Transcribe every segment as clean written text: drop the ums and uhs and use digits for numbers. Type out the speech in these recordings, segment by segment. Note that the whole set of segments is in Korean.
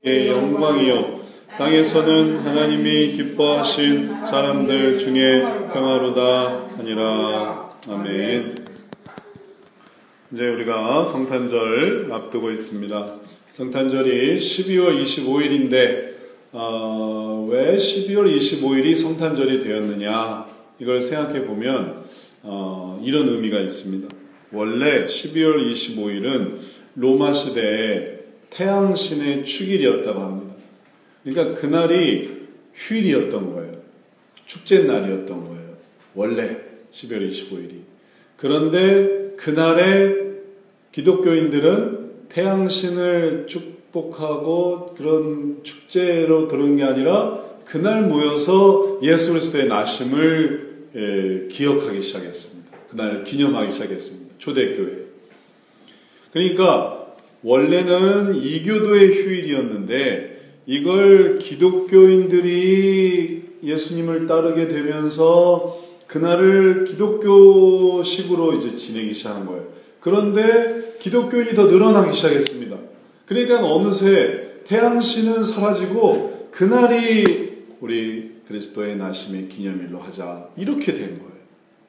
영광이요 땅에서는 하나님이 기뻐하신 사람들 중에 평화로다 하니라. 아멘. 이제 우리가 성탄절 앞두고 있습니다. 성탄절이 12월 25일인데 왜 12월 25일이 성탄절이 되었느냐, 이걸 생각해 보면 이런 의미가 있습니다. 원래 12월 25일은 로마 시대에 태양신의 축일이었다고 합니다. 그러니까 그날이 휴일이었던 거예요. 축제 날이었던 거예요. 원래 12월 25일이. 그런데 그날에 기독교인들은 태양신을 축복하고 그런 축제로 들은 게 아니라 그날 모여서 예수 그리스도의 나심을 기억하기 시작했습니다. 그날 기념하기 시작했습니다. 초대교회. 그러니까 원래는 이교도의 휴일이었는데 이걸 기독교인들이 예수님을 따르게 되면서 그날을 기독교식으로 이제 지내기 시작한 거예요. 그런데 기독교인이 더 늘어나기 시작했습니다. 그러니까 어느새 태양신은 사라지고 그날이 우리 그리스도의 나심의 기념일로 하자, 이렇게 된 거예요.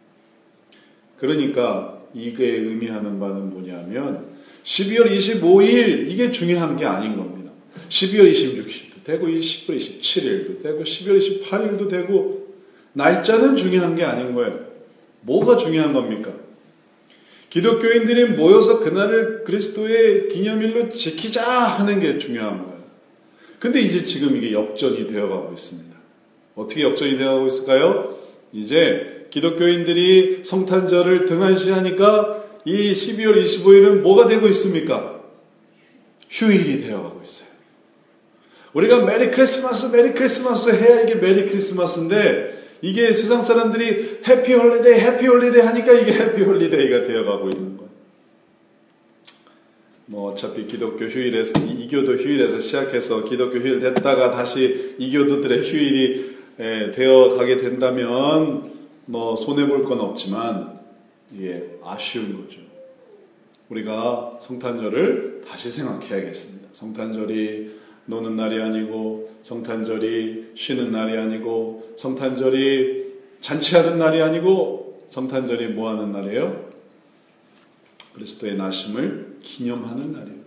그러니까 이게 의미하는 바는 뭐냐면 12월 25일 이게 중요한 게 아닌 겁니다. 12월 26일도 되고 12월 27일도 되고 12월 28일도 되고 날짜는 중요한 게 아닌 거예요. 뭐가 중요한 겁니까? 기독교인들이 모여서 그날을 그리스도의 기념일로 지키자 하는 게 중요한 거예요. 근데 이제 지금 이게 역전이 되어가고 있습니다. 어떻게 역전이 되어가고 있을까요? 이제 기독교인들이 성탄절을 등한시하니까 이 12월 25일은 뭐가 되고 있습니까? 휴일이 되어가고 있어요. 우리가 메리 크리스마스 해야 이게 메리 크리스마스인데 이게 세상 사람들이 해피 홀리데이 하니까 이게 해피 홀리데이가 되어가고 있는 거예요. 뭐 어차피 기독교 휴일에서, 이교도 휴일에서 시작해서 기독교 휴일 됐다가 다시 이교도들의 휴일이 되어가게 된다면 뭐 손해볼 건 없지만 이게 아쉬운 거죠. 우리가 성탄절을 다시 생각해야겠습니다. 성탄절이 노는 날이 아니고, 성탄절이 쉬는 날이 아니고, 성탄절이 잔치하는 날이 아니고, 성탄절이 뭐 하는 날이에요? 그리스도의 나심을 기념하는 날이에요.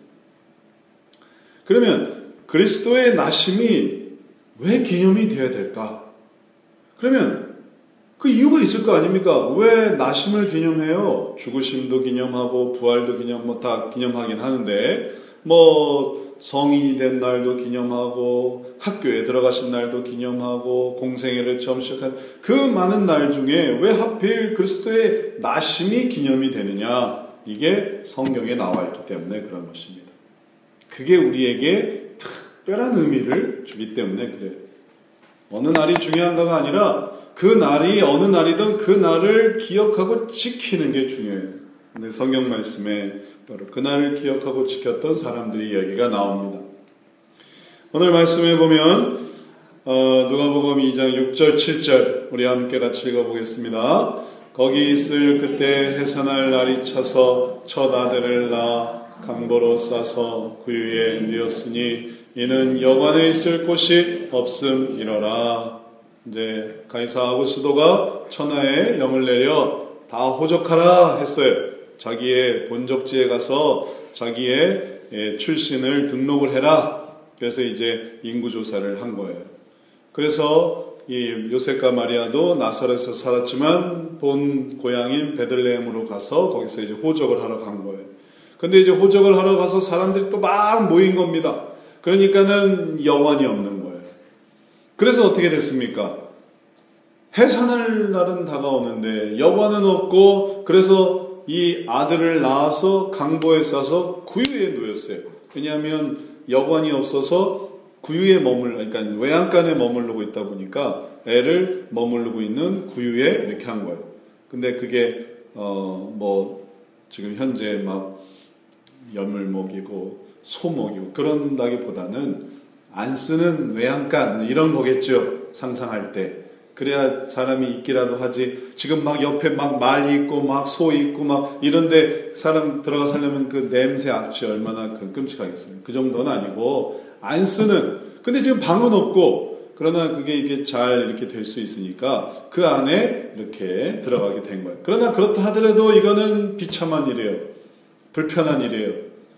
그러면 그리스도의 나심이 왜 기념이 되어야 될까? 그러면 그 이유가 있을 거 아닙니까? 왜 나심을 기념해요? 죽으심도 기념하고 부활도 다 기념하긴 하는데 뭐 성인이 된 날도 기념하고 학교에 들어가신 날도 기념하고 공생애를 처음 시작한 그 많은 날 중에 왜 하필 그리스도의 나심이 기념이 되느냐? 이게 성경에 나와 있기 때문에 그런 것입니다. 그게 우리에게 특별한 의미를 주기 때문에 그래요. 어느 날이 중요한가가 아니라 그 날이 어느 날이든 그 날을 기억하고 지키는 게 중요해요. 근데 성경 말씀에 바로 그 날을 기억하고 지켰던 사람들의 이야기가 나옵니다. 오늘 말씀에 보면 누가복음 2장 6절 7절 우리 함께 같이 읽어보겠습니다. 거기 있을 그때 해산할 날이 차서 첫 아들을 낳아 강보로 싸서 구유에 누웠으니 이는 여관에 있을 곳이 없음이러라. 이제 가이사 아구스도가 천하에 영을 내려 다 호적하라 했어요. 자기의 본적지에 가서 자기의 출신을 등록을 해라. 그래서 이제 인구조사를 한 거예요. 그래서 이 요셉과 마리아도 나사렛에서 살았지만 본 고향인 베들레헴으로 가서 거기서 이제 호적을 하러 간 거예요. 근데 이제 호적을 하러 가서 사람들이 또 막 모인 겁니다. 그러니까는 여관이 없는 거예요. 그래서 어떻게 됐습니까? 해산할 날은 다가오는데 여관은 없고, 그래서 이 아들을 낳아서 강보에 싸서 구유에 놓였어요. 왜냐하면 여관이 없어서 구유에 그러니까 외양간에 머무르고 있다 보니까 애를 머무르고 있는 구유에 이렇게 한 거예요. 근데 그게 지금 현재 막 염을 먹이고 소 먹이고 그런다기보다는 안 쓰는 외양간 이런 거겠죠. 상상할 때. 그래야 사람이 있기라도 하지. 지금 막 옆에 막 말 있고 막 소 있고 막 이런데 사람 들어가 살려면 그 냄새 악취 얼마나 끔찍하겠어요. 그 정도는 아니고 안 쓰는. 근데 지금 방은 없고, 그러나 그게 이게 잘 이렇게 될 수 있으니까 그 안에 이렇게 들어가게 된 거예요. 그러나 그렇다 하더라도 이거는 비참한 일이에요. 불편한 일이에요.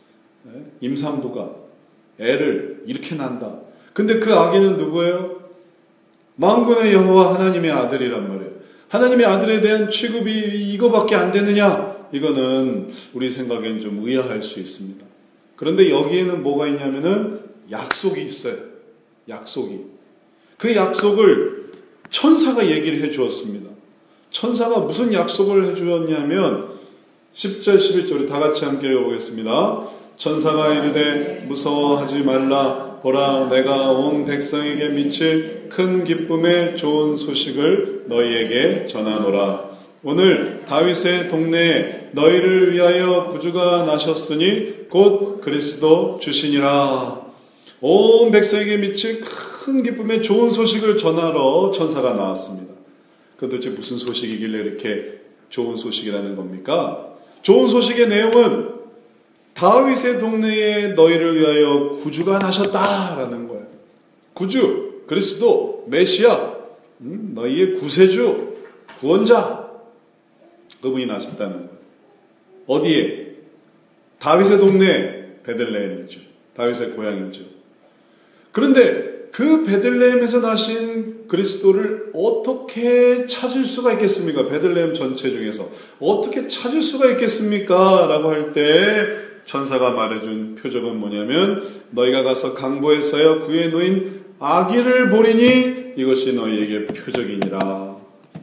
임산부가 애를 이렇게 난다. 근데 그 아기는 누구예요? 만군의 여호와 하나님의 아들이란 말이에요. 하나님의 아들에 대한 취급이 이거밖에 안 되느냐? 이거는 우리 생각엔 좀 의아할 수 있습니다. 그런데 여기에는 뭐가 있냐면은 약속이 있어요. 약속이. 그 약속을 천사가 얘기를 해 주었습니다. 천사가 무슨 약속을 해 주었냐면 10절 11절 우리 다 같이 함께 읽어보겠습니다. 천사가 이르되 무서워하지 말라. 보라 내가 온 백성에게 미칠 큰 기쁨의 좋은 소식을 너희에게 전하노라. 오늘 다윗의 동네에 너희를 위하여 구주가 나셨으니 곧 그리스도 주시니라. 온 백성에게 미칠 큰 기쁨의 좋은 소식을 전하러 천사가 나왔습니다. 그 도대체 무슨 소식이길래 이렇게 좋은 소식이라는 겁니까? 좋은 소식의 내용은 다윗의 동네에 너희를 위하여 구주가 나셨다라는 거예요. 구주, 그리스도, 메시아, 너희의 구세주, 구원자, 그분이 나셨다는 거예요. 어디에? 다윗의 동네 베들레헴이죠. 다윗의 고향이죠. 그런데 그 베들레헴에서 나신 그리스도를 어떻게 찾을 수가 있겠습니까? 베들레헴 전체 중에서 어떻게 찾을 수가 있겠습니까? 라고 할 때 천사가 말해준 표적은 뭐냐면 너희가 가서 강보에 쌓여 구에 놓인 아기를 보리니 이것이 너희에게 표적이니라.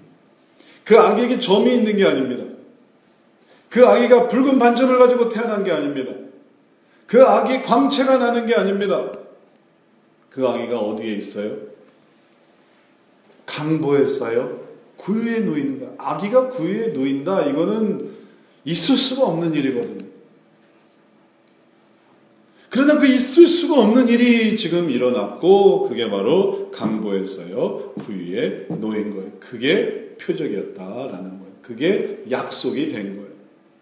그 아기에게 점이 있는 게 아닙니다. 그 아기가 붉은 반점을 가지고 태어난 게 아닙니다. 그 아기의 광채가 나는 게 아닙니다. 그 아기가 어디에 있어요? 강보에 쌓여 구유에 놓이는 거야. 아기가 구유에 놓인다. 이거는 있을 수가 없는 일이거든요. 그러나 그 있을 수가 없는 일이 지금 일어났고 그게 바로 강보에 쌓여 구유에 놓인 거예요. 그게 표적이었다라는 거예요. 그게 약속이 된 거예요.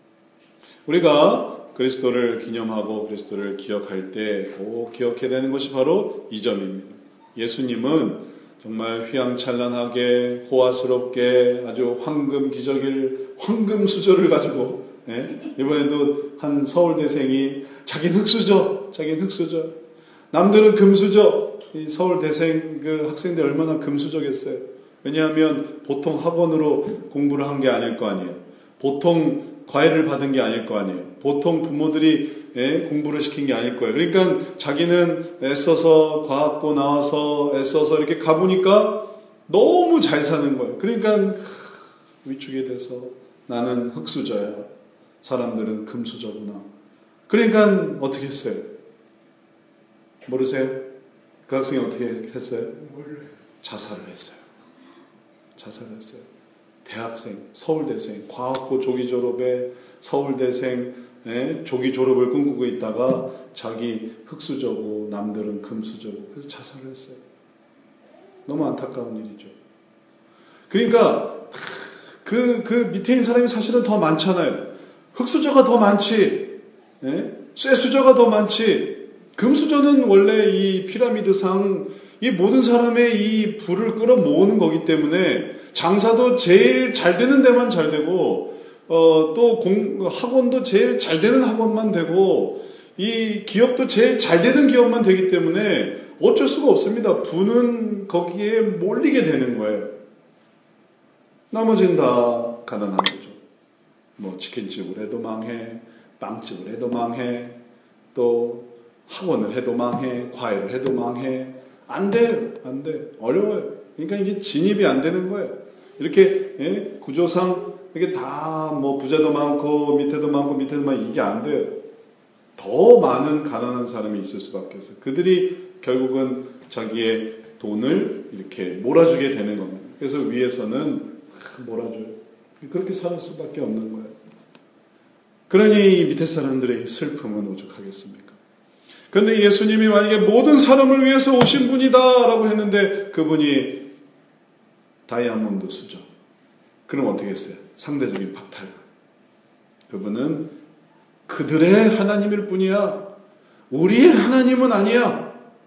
우리가 그리스도를 기념하고 그리스도를 기억할 때 꼭 기억해야 되는 것이 바로 이 점입니다. 예수님은 정말 휘황찬란하게 호화스럽게 아주 황금 기저귀를 황금 수저를 가지고 이번에도 한 서울대생이 자기는 흑수저, 자기는 흑수저, 남들은 금수저. 이 서울대생 그 학생들 얼마나 금수저겠어요. 왜냐하면 보통 학원으로 공부를 한 게 아닐 거 아니에요. 보통 과외를 받은 게 아닐 거 아니에요. 보통 부모들이 공부를 시킨 게 아닐 거예요. 그러니까 자기는 애써서 과학고 나와서 애써서 이렇게 가보니까 너무 잘 사는 거예요. 그러니까 위축이 돼서 나는 흑수저야. 사람들은 금수저구나. 그러니까 어떻게 했어요? 모르세요? 그 학생이 어떻게 했어요? 자살을 했어요. 자살을 했어요. 대학생, 서울대생, 과학고 조기 졸업에 서울대생 조기 졸업을 꿈꾸고 있다가 자기 흑수저고 남들은 금수저고 그래서 자살을 했어요. 너무 안타까운 일이죠. 그러니까 그 밑에 있는 사람이 사실은 더 많잖아요. 흑수저가 더 많지, 쇠수저가 더 많지. 금수저는 원래 이 피라미드상 이 모든 사람의 이 부를 끌어모으는 거기 때문에 장사도 제일 잘 되는 데만 잘 되고 또 학원도 제일 잘 되는 학원만 되고 이 기업도 제일 잘 되는 기업만 되기 때문에 어쩔 수가 없습니다. 부는 거기에 몰리게 되는 거예요. 나머지는 다 가난한 거죠. 뭐 치킨집을 해도 망해, 빵집을 해도 망해, 또 학원을 해도 망해, 과외를 해도 망해. 안 돼요. 안 돼. 어려워요. 그러니까 이게 진입이 안 되는 거예요. 이렇게 구조상 이게 다 뭐 부자도 많고 밑에도 많고 밑에도 많고 이게 안 돼요. 더 많은 가난한 사람이 있을 수밖에 없어요. 그들이 결국은 자기의 돈을 이렇게 몰아주게 되는 겁니다. 그래서 위에서는 몰아줘요. 그렇게 살 수밖에 없는 거예요. 그러니 밑에 사람들의 슬픔은 오죽하겠습니까? 그런데 예수님이 만약에 모든 사람을 위해서 오신 분이다 라고 했는데 그분이 다이아몬드 수저. 그럼 어떻게 했어요? 상대적인 박탈감. 그분은 그들의 하나님일 뿐이야. 우리의 하나님은 아니야.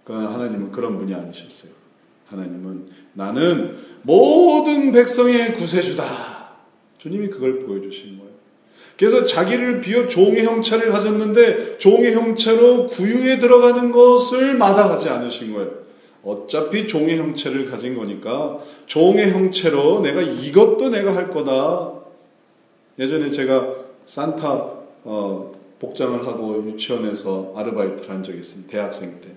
그러나 하나님은 그런 분이 아니셨어요. 하나님은 나는 모든 백성의 구세주다. 주님이 그걸 보여주신 거예요. 그래서 자기를 비워 종의 형체를 가졌는데 종의 형체로 구유에 들어가는 것을 마다하지 않으신 거예요. 어차피 종의 형체를 가진 거니까 종의 형체로 내가 이것도 내가 할 거다. 예전에 제가 산타 복장을 하고 유치원에서 아르바이트를 한 적이 있습니다. 대학생 때.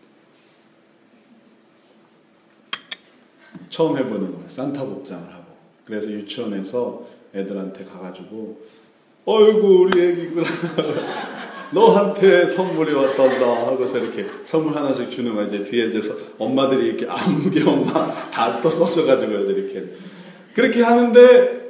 처음 해보는 거예요. 산타 복장을 하고. 그래서 유치원에서 애들한테 가가지고 어이구 우리 애기구나. 너한테 선물이 왔단다 하고서 이렇게 선물 하나씩 주는 거야. 이제 뒤에 대해서 엄마들이 이렇게 안무개 엄마 다 또 써셔가지고 이렇게 그렇게 하는데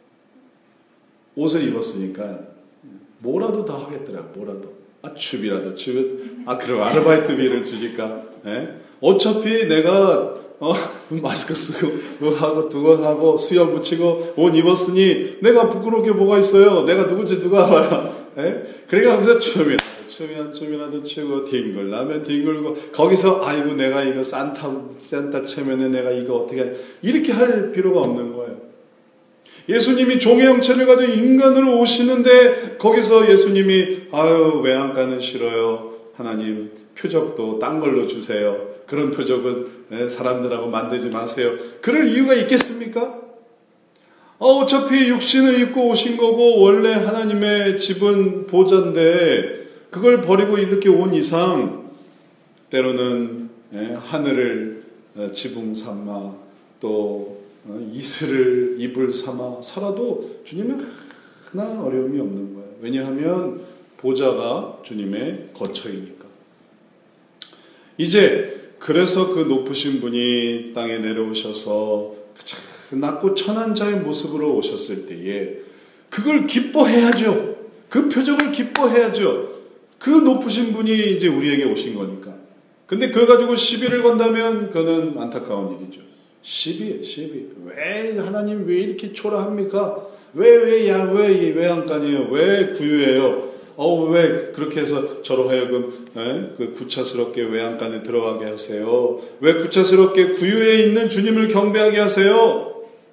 옷을 입었으니까 뭐라도 다 하겠더라고. 뭐라도 춥이라도 그럼 아르바이트비를 주니까 어차피 내가 마스크 쓰고 하고 두건 하고 수염 붙이고 옷 입었으니 내가 부끄러울 게 뭐가 있어요. 내가 누군지 누가 알아요. 그러니까 거기서 춤이라도 추고 뒹굴라면 뒹굴고 거기서 아이고 내가 이거 산타 체면에 내가 이거 어떻게 이렇게 할 필요가 없는 거예요. 예수님이 종의 형체를 가진 인간으로 오시는데 거기서 예수님이 외양간은 싫어요. 하나님 표적도 딴 걸로 주세요. 그런 표적은 사람들하고 만들지 마세요. 그럴 이유가 있겠습니까? 어차피 육신을 입고 오신 거고 원래 하나님의 집은 보좌인데 그걸 버리고 이렇게 온 이상 때로는 하늘을 지붕 삼아 또 이슬을 이불 삼아 살아도 주님은 하나 어려움이 없는 거예요. 왜냐하면 보좌가 주님의 거처이니까. 이제 그래서 그 높으신 분이 땅에 내려오셔서 그 낮고 천한 자의 모습으로 오셨을 때에 그걸 기뻐해야죠. 그 표적을 기뻐해야죠. 그 높으신 분이 이제 우리에게 오신 거니까. 근데 그거 가지고 시비를 건다면 그거는 안타까운 일이죠. 시비. 왜 하나님 왜 이렇게 초라합니까? 왜 외양간이에요? 왜 구유예요? 왜 그렇게 해서 저로 하여금 그 구차스럽게 외양간에 들어가게 하세요? 왜 구차스럽게 구유에 있는 주님을 경배하게 하세요?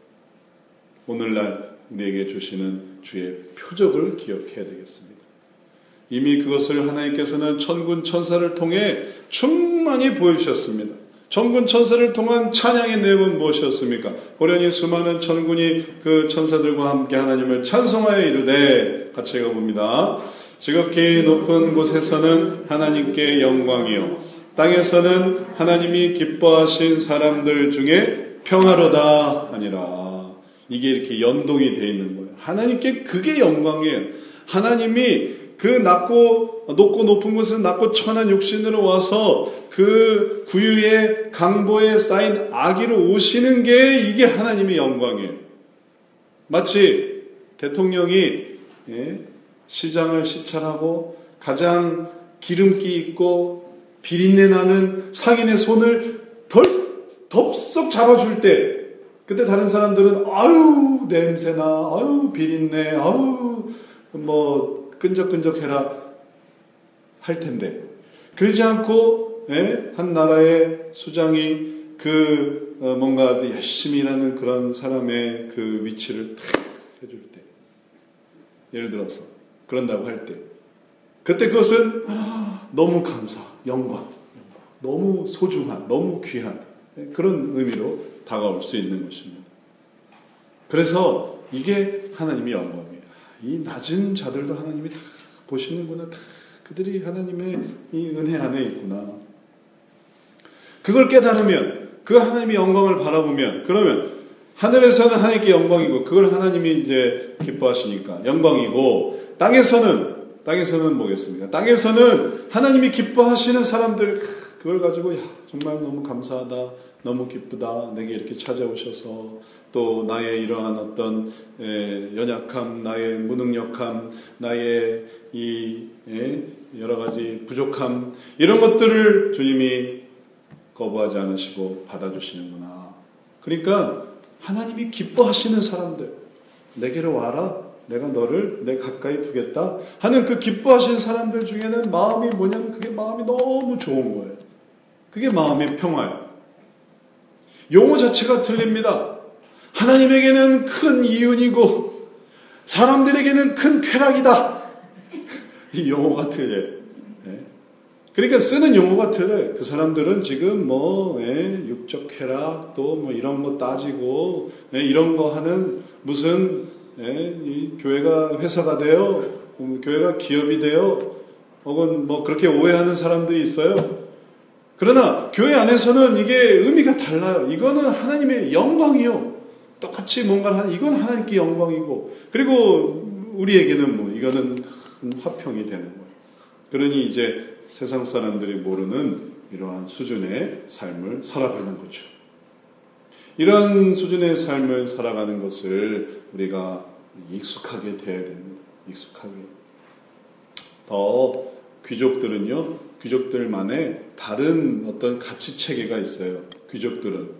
오늘날 우리에게 주시는 주의 표적을 기억해야 되겠습니다. 이미 그것을 하나님께서는 천군 천사를 통해 충만히 보여주셨습니다. 천군 천사를 통한 찬양의 내용은 무엇이었습니까? 호련히 수많은 천군이 그 천사들과 함께 하나님을 찬송하여 이르되 같이 읽어봅니다. 지극히 높은 곳에서는 하나님께 영광이요 땅에서는 하나님이 기뻐하신 사람들 중에 평화로다 하니라. 이게 이렇게 연동이 되어 있는 거예요. 하나님께 그게 영광이에요. 하나님이 그 높고 높은 곳에서 낮고 천한 육신으로 와서 그 구유의 강보에 쌓인 아기로 오시는 게 이게 하나님의 영광이에요. 마치 대통령이 시장을 시찰하고 가장 기름기 있고 비린내 나는 상인의 손을 덥석 잡아줄 때 그때 다른 사람들은 아유 냄새나 아유 비린내 아유 뭐 끈적끈적해라 할 텐데 그러지 않고 한 나라의 수장이 뭔가 열심히 일하는 그런 사람의 그 위치를 탁 해줄 때 예를 들어서 그런다고 할 때 그때 그것은 너무 감사, 영광, 너무 소중한, 너무 귀한 그런 의미로 다가올 수 있는 것입니다. 그래서 이게 하나님의 영광이에요. 이 낮은 자들도 하나님이 다 보시는구나. 다 그들이 하나님의 이 은혜 안에 있구나. 그걸 깨달으면 그 하나님의 영광을 바라보면 그러면 하늘에서는 하나님께 영광이고 그걸 하나님이 이제 기뻐하시니까 영광이고 땅에서는 뭐겠습니까? 땅에서는 하나님이 기뻐하시는 사람들 그걸 가지고 정말 너무 감사하다. 너무 기쁘다. 내게 이렇게 찾아오셔서 또 나의 이러한 어떤 연약함, 나의 무능력함, 나의 이 여러 가지 부족함 이런 것들을 주님이 거부하지 않으시고 받아주시는구나. 그러니까 하나님이 기뻐하시는 사람들 내게로 와라. 내가 너를 내 가까이 두겠다 하는 그 기뻐하시는 사람들 중에는 마음이 뭐냐면 그게 마음이 너무 좋은 거예요. 그게 마음의 평화예요. 용어 자체가 틀립니다. 하나님에게는 큰 이윤이고 사람들에게는 큰 쾌락이다. 이 용어가 틀려요. 그러니까 쓰는 용어가 틀려요. 그 사람들은 지금 육적 쾌락 또 이런 거 따지고 이런 거 하는 무슨 이 교회가 회사가 돼요, 교회가 기업이 돼요, 혹은 그렇게 오해하는 사람들이 있어요. 그러나 교회 안에서는 이게 의미가 달라요. 이거는 하나님의 영광이요. 똑같이 뭔가를 하는 이건 하나님께 영광이고, 그리고 우리에게는 이거는 큰 화평이 되는 거예요. 그러니 이제 세상 사람들이 모르는 이러한 수준의 삶을 살아가는 거죠. 이러한 수준의 삶을 살아가는 것을 우리가 익숙하게 돼야 됩니다. 익숙하게. 더 귀족들은요, 귀족들만의 다른 어떤 가치 체계가 있어요. 귀족들은.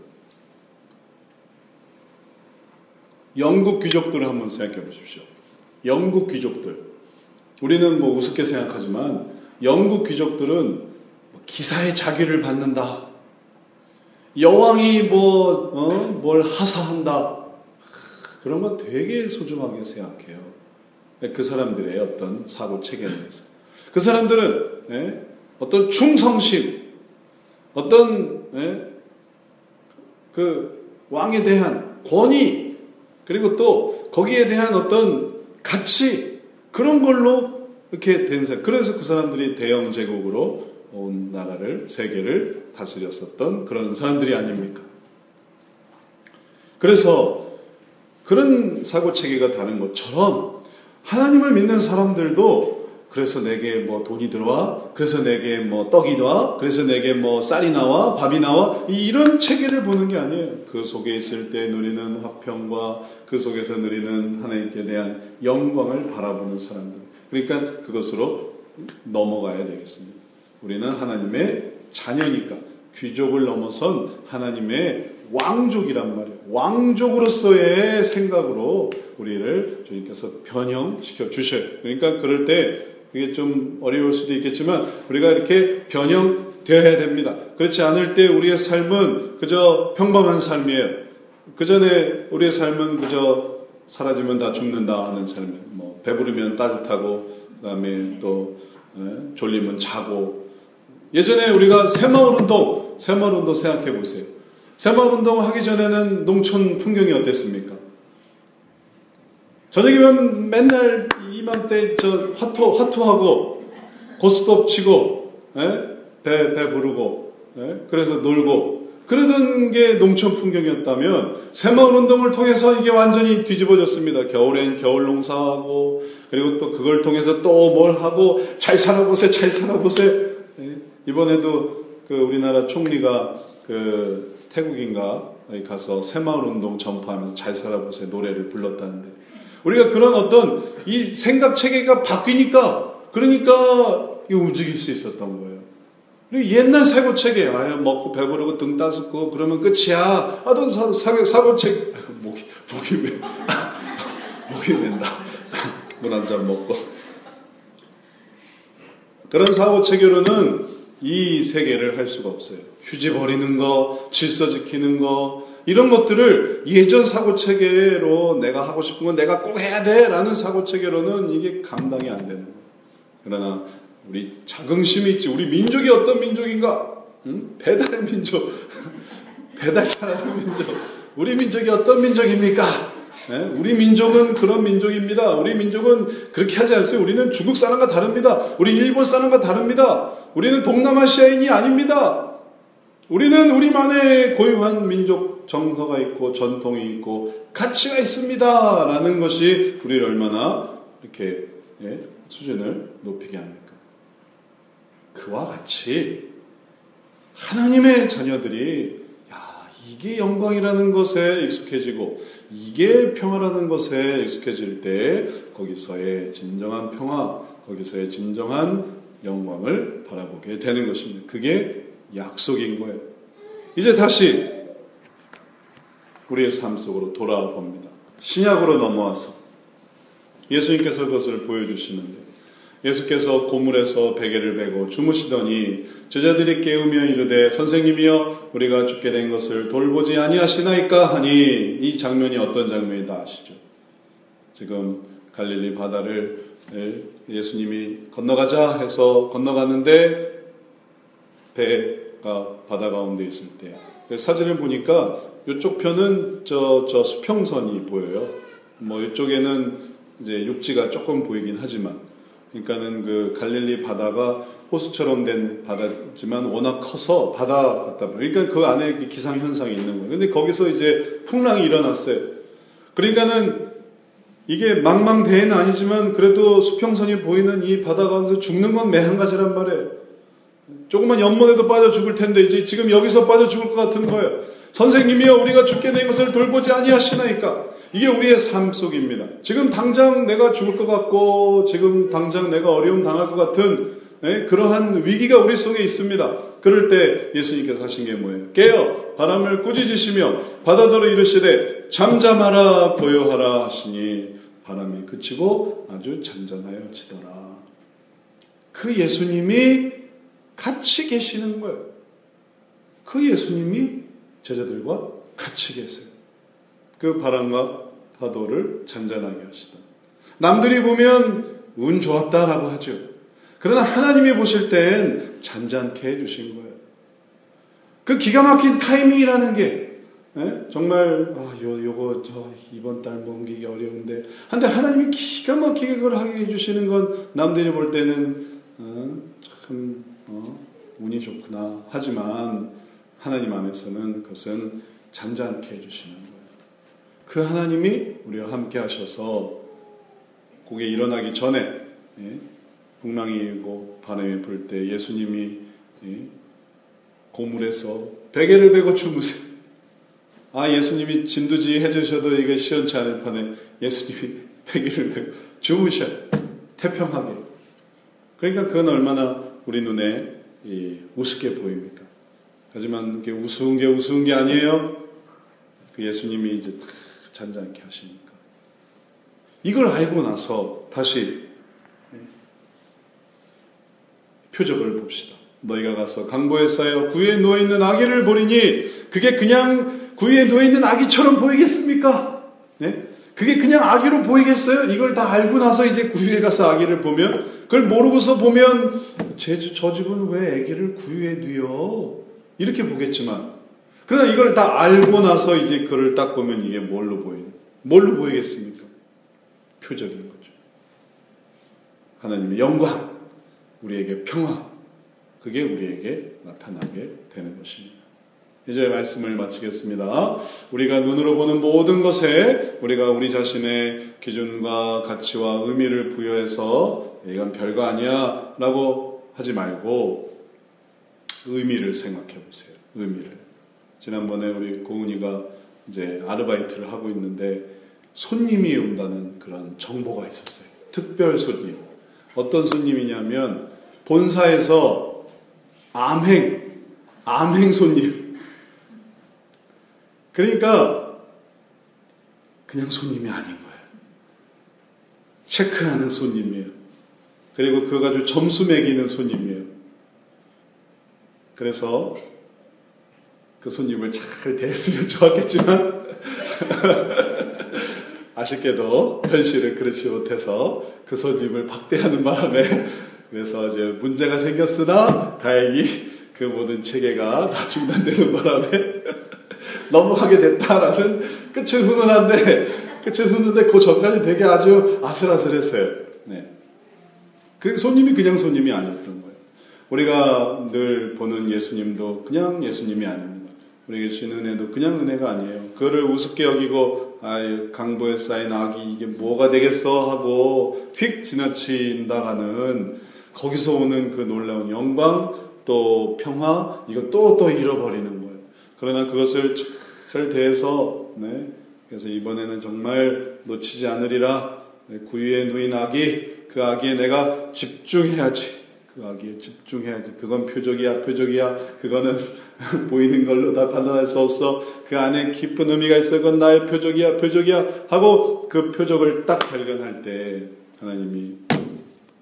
영국 귀족들을 한번 생각해 보십시오. 영국 귀족들. 우리는 우습게 생각하지만 영국 귀족들은 기사의 자귀를 받는다. 여왕이 뭘 하사한다. 그런 거 되게 소중하게 생각해요. 그 사람들의 어떤 사고 체계에 대해서. 그 사람들은 어떤 충성심, 어떤 그 왕에 대한 권위, 그리고 또 거기에 대한 어떤 가치, 그런 걸로 이렇게 된 사람. 그래서 그 사람들이 대영 제국으로 온 나라를, 세계를 다스렸었던 그런 사람들이 아닙니까? 그래서 그런 사고 체계가 다른 것처럼 하나님을 믿는 사람들도 그래서 내게 돈이 들어와, 그래서 내게 떡이 나와, 그래서 내게 쌀이 나와, 밥이 나와, 이런 체계를 보는 게 아니에요. 그 속에 있을 때 누리는 화평과 그 속에서 누리는 하나님께 대한 영광을 바라보는 사람들. 그러니까 그것으로 넘어가야 되겠습니다. 우리는 하나님의 자녀니까 귀족을 넘어선 하나님의 왕족이란 말이에요. 왕족으로서의 생각으로 우리를 주님께서 변형시켜 주셔요. 그러니까 그럴 때 그게 좀 어려울 수도 있겠지만 우리가 이렇게 변형되어야 됩니다. 그렇지 않을 때 우리의 삶은 그저 평범한 삶이에요. 그 전에 우리의 삶은 그저 사라지면 다 죽는다 하는 삶이에요. 배부르면 따뜻하고, 그 다음에 또 졸리면 자고. 예전에 우리가 새마을운동 생각해 보세요. 새마을운동 하기 전에는 농촌 풍경이 어땠습니까? 저녁이면 맨날 이맘때 화투하고 고스톱 치고 배 부르고 그래서 놀고 그러던 게 농촌 풍경이었다면 새마을운동을 통해서 이게 완전히 뒤집어졌습니다. 겨울엔 겨울 농사하고 그리고 또 그걸 통해서 또 뭘 하고 잘 살아보세. 이번에도 그 우리나라 총리가 그 태국인가 가서 새마을운동 전파하면서 잘 살아보세 노래를 불렀다는데, 우리가 그런 어떤 이 생각 체계가 바뀌니까 그러니까 움직일 수 있었던 거예요. 옛날 사고 체계, 먹고 배부르고 등 따숩고 그러면 끝이야 하던 사고 체계. 목이 맨다. 물 한 잔 먹고. 그런 사고 체계로는 이 세계를 할 수가 없어요. 휴지 버리는 거, 질서 지키는 거, 이런 것들을 예전 사고 체계로 내가 하고 싶은 건 내가 꼭 해야 돼 라는 사고 체계로는 이게 감당이 안 되는 거예요. 그러나 우리 자긍심이 있지. 우리 민족이 어떤 민족인가? 배달의 민족. 배달 잘하는 민족. 우리 민족이 어떤 민족입니까? 우리 민족은 그런 민족입니다. 우리 민족은 그렇게 하지 않습니다. 우리는 중국 사람과 다릅니다. 우리는 일본 사람과 다릅니다. 우리는 동남아시아인이 아닙니다. 우리는 우리만의 고유한 민족 정서가 있고 전통이 있고 가치가 있습니다. 라는 것이 우리를 얼마나 이렇게 수준을 높이게 합니까? 그와 같이 하나님의 자녀들이 이게 영광이라는 것에 익숙해지고 이게 평화라는 것에 익숙해질 때 거기서의 진정한 평화, 거기서의 진정한 영광을 바라보게 되는 것입니다. 그게 약속인 거예요. 이제 다시 우리의 삶 속으로 돌아와 봅니다. 신약으로 넘어와서 예수님께서 그것을 보여주시는데, 예수께서 고물에서 베개를 베고 주무시더니 제자들이 깨우며 이르되 선생님이여 우리가 죽게 된 것을 돌보지 아니하시나이까 하니, 이 장면이 어떤 장면이다 아시죠? 지금 갈릴리 바다를 예수님이 건너가자 해서 건너갔는데 배가 바다 가운데 있을 때, 사진을 보니까 이쪽 편은 저 수평선이 보여요. 뭐 이쪽에는 이제 육지가 조금 보이긴 하지만, 그러니까는 그 갈릴리 바다가 호수처럼 된 바다지만 워낙 커서 바다 같다. 그러니까 그 안에 기상 현상이 있는 거예요. 근데 거기서 이제 풍랑이 일어났어요. 그러니까는 이게 망망대해는 아니지만 그래도 수평선이 보이는 이 바다 가운데서 죽는 건 매 한 가지란 말이에요. 조금만 연못에도 빠져 죽을 텐데 이제 지금 여기서 빠져 죽을 것 같은 거예요. 선생님이여 우리가 죽게 된 것을 돌보지 아니하시나이까. 이게 우리의 삶 속입니다. 지금 당장 내가 죽을 것 같고 지금 당장 내가 어려움 당할 것 같은 그러한 위기가 우리 속에 있습니다. 그럴 때 예수님께서 하신 게 뭐예요? 깨어 바람을 꾸짖으시며 바다더러 이르시되 잠잠하라 고요하라 하시니 바람이 그치고 아주 잔잔하여 지더라. 그 예수님이 같이 계시는 거예요. 그 예수님이 제자들과 같이 계세요. 그 바람과 파도를 잔잔하게 하시다. 남들이 보면 운 좋았다라고 하죠. 그러나 하나님이 보실 땐 잔잔케 해주신 거예요. 그 기가 막힌 타이밍이라는 게 정말 요거 이번 달 넘기기 어려운데 한데 하나님이 기가 막히게 그걸 하게 해주시는 건 남들이 볼 때는 참 운이 좋구나 하지만 하나님 안에서는 그것은 잔잔케 해주시는 거예요. 그 하나님이 우리와 함께 하셔서 그게 일어나기 전에 풍랑이 일고 바람이 불 때 예수님이 고물에서 베개를 베고 주무세요. 예수님이 진두지 해주셔도 이게 시원치 않을 판에 예수님이 베개를 베고 주무셔요. 태평하게. 그러니까 그건 얼마나 우리 눈에 우습게 보입니까? 하지만 그게 우스운 게 아니에요. 그 예수님이 이제 잔잔케 하시니까. 이걸 알고 나서 다시 표적을 봅시다. 너희가 가서 강보에 쌓여 구유에 누워있는 아기를 보리니 그게 그냥 구유에 누워있는 아기처럼 보이겠습니까? 그게 그냥 아기로 보이겠어요? 이걸 다 알고 나서 이제 구유에 가서 아기를 보면, 그걸 모르고서 보면 저 집은 왜 아기를 구유에 뉘어? 이렇게 보겠지만, 그러나 이걸 다 알고 나서 이제 그를 딱 보면 이게 뭘로 보이겠습니까? 표적인 거죠. 하나님의 영광, 우리에게 평화, 그게 우리에게 나타나게 되는 것입니다. 이제 말씀을 마치겠습니다. 우리가 눈으로 보는 모든 것에 우리가 우리 자신의 기준과 가치와 의미를 부여해서 이건 별거 아니야 라고 하지 말고 의미를 생각해 보세요. 의미를. 지난번에 우리 고은이가 이제 아르바이트를 하고 있는데 손님이 온다는 그런 정보가 있었어요. 특별 손님. 어떤 손님이냐면 본사에서 암행 손님. 그러니까 그냥 손님이 아닌 거예요. 체크하는 손님이에요. 그리고 그거 가지고 점수 매기는 손님이에요. 그래서 그 손님을 잘 대했으면 좋았겠지만 아쉽게도 현실은 그렇지 못해서 그 손님을 박대하는 바람에 그래서 이제 문제가 생겼으나 다행히 그 모든 체계가 다 중단되는 바람에 넘어가게 됐다라는 끝은 훈훈한데 그 전까지 되게 아주 아슬아슬했어요. 그 손님이 그냥 손님이 아니었던 거예요. 우리가 늘 보는 예수님도 그냥 예수님이 아닙니다. 우리에게 주신 은혜도 그냥 은혜가 아니에요. 그를 우습게 여기고 강보에 쌓인 악이 이게 뭐가 되겠어 하고 휙 지나친다가는 거기서 오는 그 놀라운 영광 또 평화 이거 또 잃어버리는 거예요. 그러나 그것을 잘 대해서 그래서 이번에는 정말 놓치지 않으리라. 구유에 누인 아기 그 아기에 내가 집중해야지. 그 아기에 집중해야지. 그건 표적이야. 그거는 보이는 걸로 다 판단할 수 없어. 그 안에 깊은 의미가 있어. 그건 나의 표적이야 하고 그 표적을 딱 발견할 때 하나님이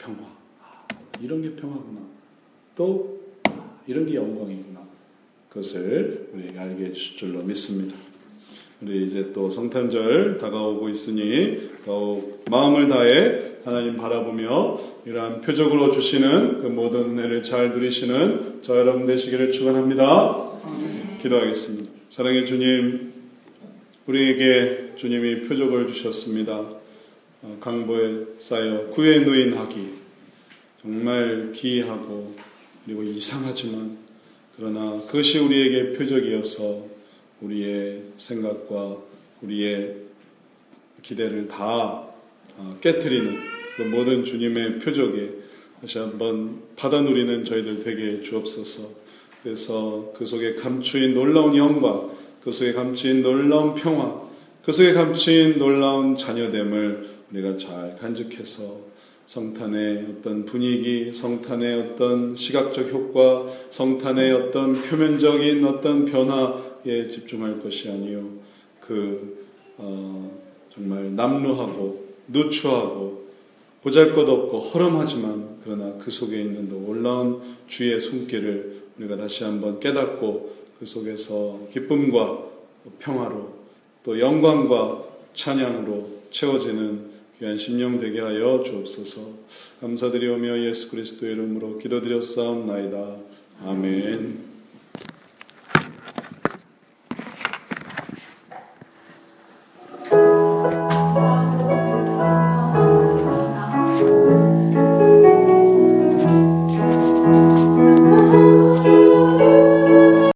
평화. 이런 게 평화구나. 또 이런 게 영광이구나. 그것을 우리에게 알게 해주실 줄로 믿습니다. 우리 이제 또 성탄절 다가오고 있으니 더욱 마음을 다해 하나님 바라보며 이러한 표적으로 주시는 그 모든 은혜를 잘 누리시는 저 여러분 되시기를 축원합니다. 기도하겠습니다. 사랑의 주님, 우리에게 주님이 표적을 주셨습니다. 강보에 쌓여 구에 놓인 학이 정말 기이하고 그리고 이상하지만 그러나 그것이 우리에게 표적이어서 우리의 생각과 우리의 기대를 다 깨트리는 그 모든 주님의 표적에 다시 한번 받아 누리는 저희들 되게 주옵소서. 그래서 그 속에 감추인 놀라운 영광, 그 속에 감추인 놀라운 평화, 그 속에 감추인 놀라운 자녀됨을 우리가 잘 간직해서 성탄의 어떤 분위기, 성탄의 어떤 시각적 효과, 성탄의 어떤 표면적인 어떤 변화에 집중할 것이 아니요 정말 남루하고 누추하고 보잘것없고 허름하지만 그러나 그 속에 있는 놀라운 주의 손길을 우리가 다시 한번 깨닫고 그 속에서 기쁨과 평화로 또 영광과 찬양으로 채워지는 귀한 심령 되게 하여 주옵소서. 감사드리오며 예수 그리스도의 이름으로 기도드렸사옵나이다. 아멘.